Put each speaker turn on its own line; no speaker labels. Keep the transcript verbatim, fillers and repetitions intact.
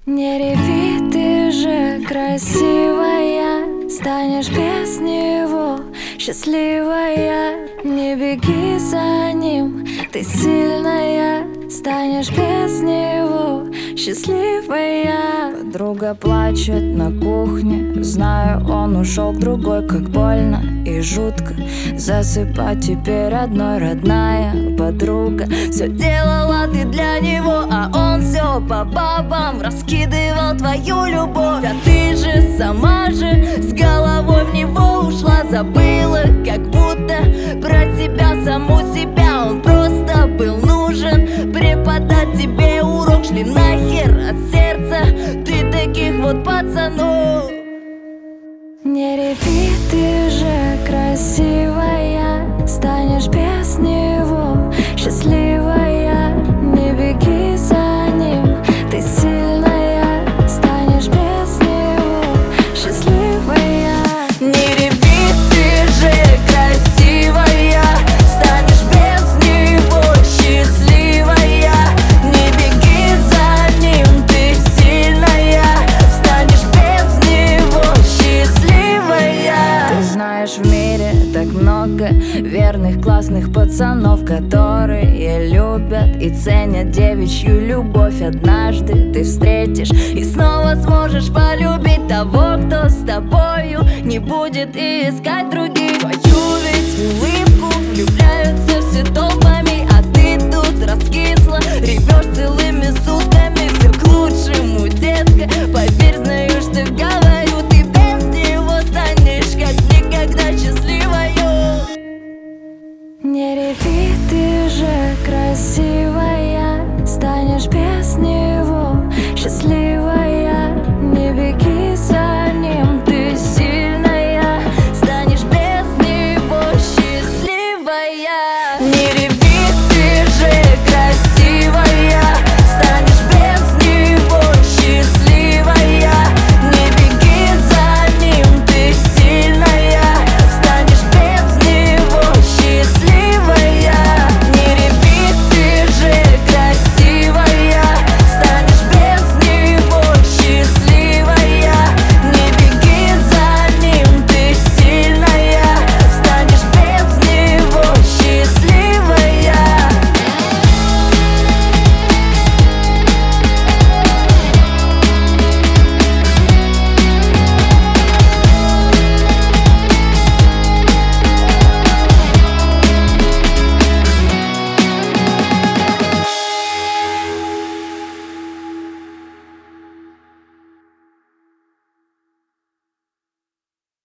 Не реви, ты же красивая, станешь без него счастливая. Не беги за ним, ты сильная, станешь без него счастливая. Подруга плачет на кухне, знаю, он ушел к другой. Как больно и жутко засыпать теперь одной. Родная подруга, все делала ты для него, а он все по бабам раскидывал твою любовь. А ты же сама же с головой в него ушла, забыла как будто про себя, саму себя. Он просто был нужен преподать тебе урок. Шли нахер от сердца ты таких вот пацанов. Не реви, ты же красивая, станешь без него счастливая. Не беги за ним, ты сильная, станешь без него счастливая. Не реви, ты же красивая, станешь без него счастливая. Не беги за ним, ты сильная, станешь без него счастливая. Ты знаешь, в мире так много верных, классных пацанов, которые любят и ценят девичью любовь. Однажды ты встретишь и снова сможешь полюбить того, кто с тобою не будет и искать других. Твою ведь улыбку влюбляются все толпами, а ты тут раскисла, ревешь целыми сутками. Все к лучшему, детка, поверь, знаю, что говорю. Ты без него станешь как никогда счастливою. Не реви, ты же красивая, станешь без него счастливой.